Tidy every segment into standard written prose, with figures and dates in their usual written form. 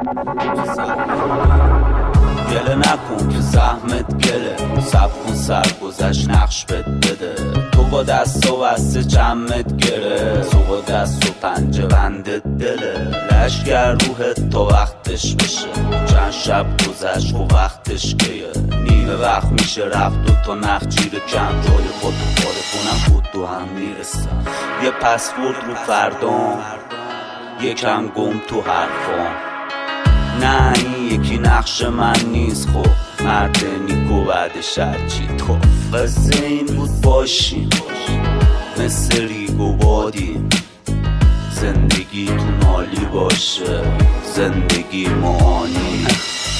گله نکن که زحمت گله، سب کن سرگذشت نقش بده. تو با دست و بسته جمعت گره، تو با دست و پنجه بندت دله. لشگر روحت تا وقتش بشه، چند شب گذشت و وقتش گیه. نیمه وقت میشه رفت و تا نخجیر کم، جای خودو پاره کنم بود دو هم میرسم. یه پسورد رو فردام، یکم گم تو حرفام. نه این یکی نقش من نیست، خب مرد نیکو بعد شرچی. تو قصه این بود باشیم مثل ریگ و بادیم، زندگی تو نالی باشه زندگی معانی.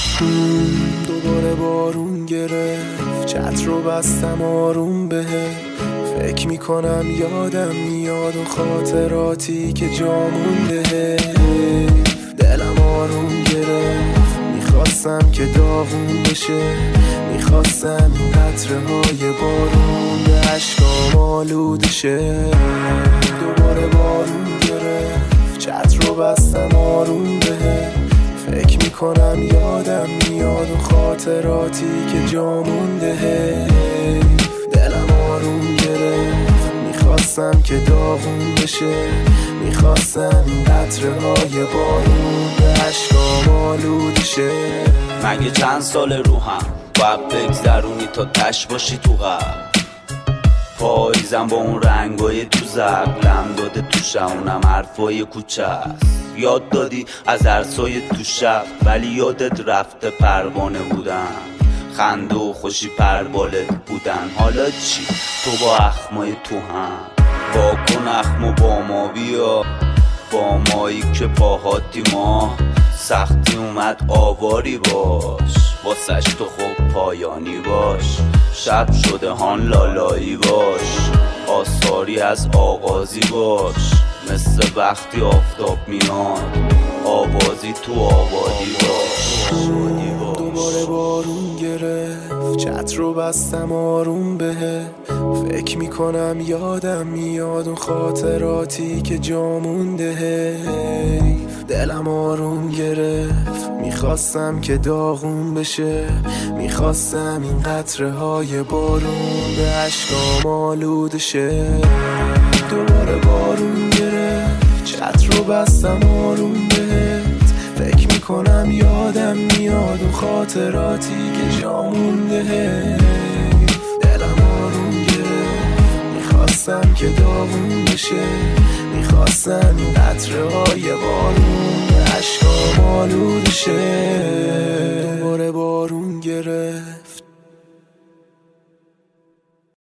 دوباره بارون گرفت، چتر رو بستم آروم بهه. فکر میکنم یادم میاد و خاطراتی که جا مونده. دلم آروم گرفت، میخواستم که داغون بشه. میخواستم این قطره های بارون به عشقام آلوده شه. دوباره بارون گرفت، چتر رو بستم آروم بهه. فکر میکنم یادم میاد و خاطراتی که جا مونده. دلم آروم گرفت، میخواستم که داغون بشه. میخواستم این قطره های بارون به عشقام آلوده شه. مگه چند سال رو هم باید بگذرونی تا تش باشی تو قلب؟ پاییزم با اون رنگای تو زرد، لم داده تو شمونم حرفای کوچه است. یاد دادی از عرصای تو شب، ولی یادت رفته پروانه بودن. خنده و خوشی پربالت بودن. حالا چی؟ تو با اخمای تو هم واکن اخمو با ما بیا، با مایی که پاهاتی ما. سختی اومد آواری باش، واسش تو خوب پایانی باش. شب شده هان لالایی باش، آثاری از آغازی باش. مثل وقتی آفتاب میاد، آوازی تو آبادی باش. دوباره بارون گرفت، چتر رو بستم آروم بهه. فکر میکنم یادم میاد و خاطراتی که جا مونده. دلم آروم گرفت، میخواستم که داغون بشه. میخواستم این قطره های بارون به عشقام آلوده شه. دوباره بارون گرفت، چتر رو بستم آروم بهت. فکر میکنم یادم میاد و خاطراتی که جا مونده. دلم آروم گرفت، میخواستم که داغون بشه. میخواستم این قطره های بارون به عشقام آلوده شه.